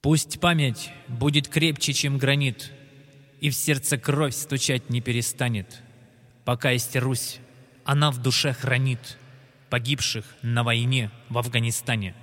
Пусть память будет крепче, чем гранит, и в сердце кровь стучать не перестанет. Пока есть Русь, она в душе хранит погибших на войне в Афганистане.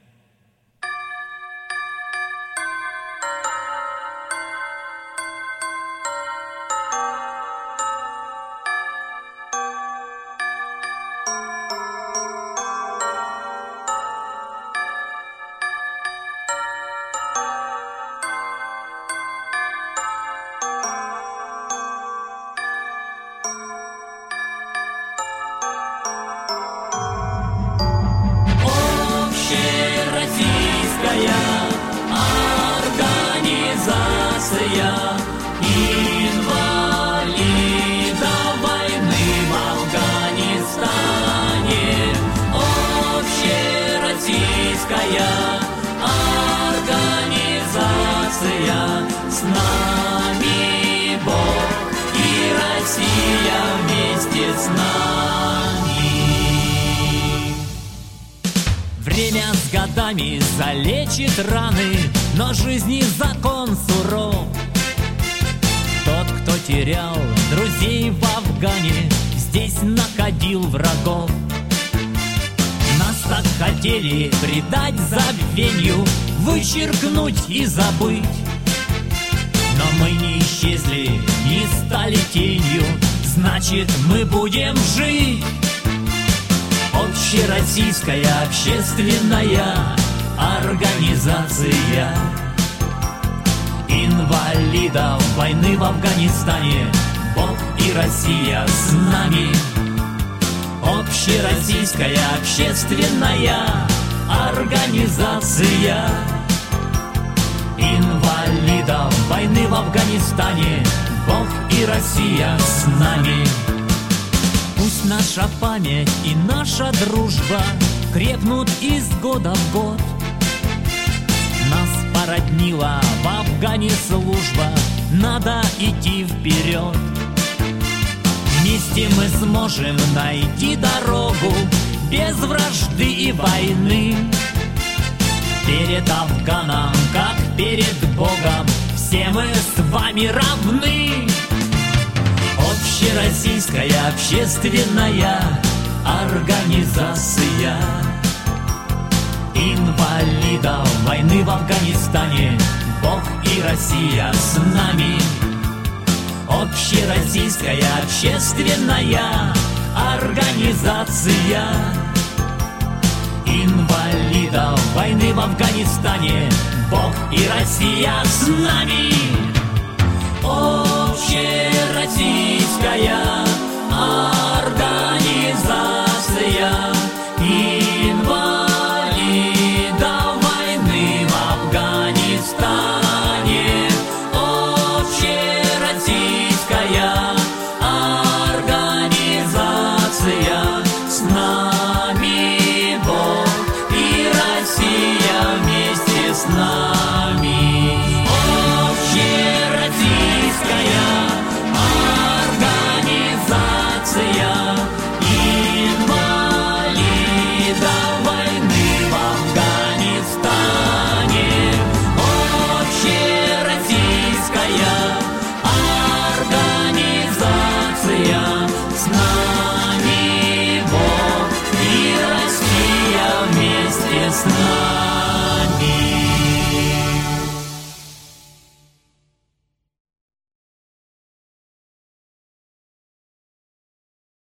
Организация инвалидов войны в Афганистане. Общероссийская организация. С нами Бог и Россия вместе с нами. Время с годами залечит раны, но жизни закон суров. Тот, кто терял друзей в Афгане, здесь находил врагов. Нас так хотели предать забвенью, вычеркнуть и забыть. Но мы не исчезли, не стали тенью, значит, мы будем жить. Общероссийская общественная организация инвалидов войны в Афганистане. Бог и Россия с нами. Общероссийская общественная организация инвалидов войны в Афганистане. Бог и Россия с нами. Пусть наша память и наша дружба крепнут из года в год. Нас породнила в Афгане служба, надо идти вперед. Вместе мы сможем найти дорогу без вражды и войны. Перед Афганом, как перед Богом, все мы с вами равны. Общероссийская общественная организация инвалидов войны в Афганистане. Бог и Россия с нами. Общероссийская общественная организация инвалидов войны в Афганистане. Бог и Россия с нами. Общероссийская